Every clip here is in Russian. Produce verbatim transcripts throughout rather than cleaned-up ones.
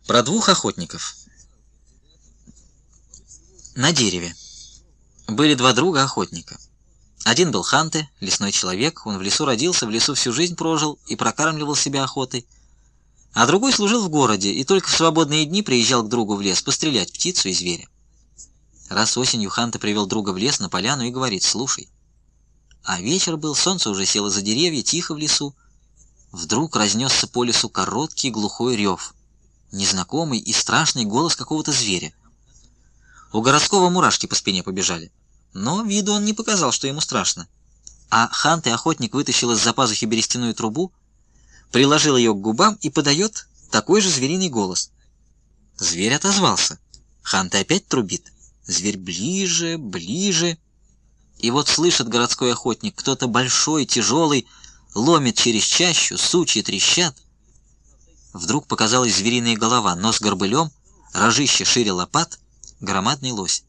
Про двух охотников. На дереве были два друга-охотника. Один был Ханте, лесной человек, он в лесу родился, в лесу всю жизнь прожил и прокармливал себя охотой. А другой служил в городе и только в свободные дни приезжал к другу в лес пострелять птицу и зверя. Раз осенью Ханте привел друга в лес на поляну и говорит: «Слушай». А вечер был, солнце уже село за деревья, тихо в лесу. Вдруг разнесся по лесу короткий глухой рев, незнакомый и страшный голос какого-то зверя. У городского мурашки по спине побежали, но виду он не показал, что ему страшно. А Ханте, охотник, вытащил из-за пазухи берестяную трубу, приложил ее к губам и подает такой же звериный голос. Зверь отозвался. Ханте опять трубит. Зверь ближе, ближе. И вот слышит городской охотник, кто-то большой, тяжелый, ломит через чащу, сучья трещат. Вдруг показалась звериная голова, нос горбылем, рожище шире лопат, громадный лось.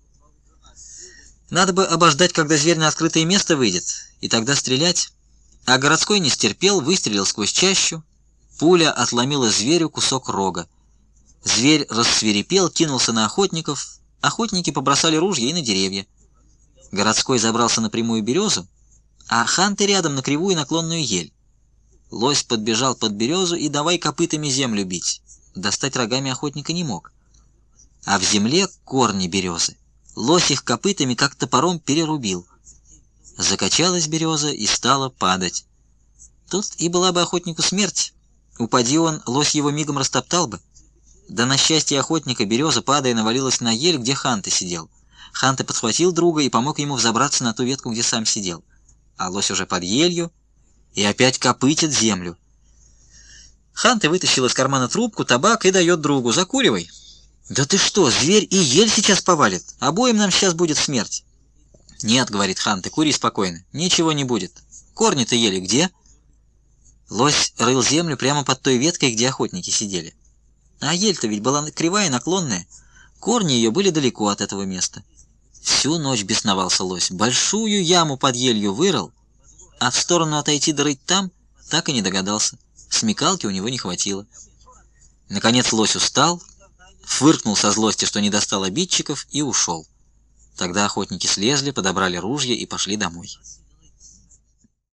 Надо бы обождать, когда зверь на открытое место выйдет, и тогда стрелять. А городской не стерпел, выстрелил сквозь чащу. Пуля отломила зверю кусок рога. Зверь рассвирепел, кинулся на охотников. Охотники побросали ружья и на деревья. Городской забрался на прямую березу, а Ханте рядом на кривую наклонную ель. Лось подбежал под березу и давай копытами землю бить. Достать рогами охотника не мог. А в земле корни березы. Лось их копытами как топором перерубил. Закачалась береза и стала падать. Тут и была бы охотнику смерть. Упади он, лось его мигом растоптал бы. Да на счастье охотника береза, падая, навалилась на ель, где Ханте сидел. Ханте подхватил друга и помог ему взобраться на ту ветку, где сам сидел. А лось уже под елью и опять копытит землю. Ханте вытащил из кармана трубку, табак и дает другу: «Закуривай». «Да ты что, зверь и ель сейчас повалит, обоим нам сейчас будет смерть». «Нет», — говорит Ханте, — «кури спокойно, ничего не будет. Корни-то ели где?» Лось рыл землю прямо под той веткой, где охотники сидели. А ель-то ведь была кривая и наклонная, корни ее были далеко от этого места. Всю ночь бесновался лось, большую яму под елью вырыл, а в сторону отойти дырыть там так и не догадался. Смекалки у него не хватило. Наконец лось устал, фыркнул со злости, что не достал обидчиков, и ушел. Тогда охотники слезли, подобрали ружья и пошли домой.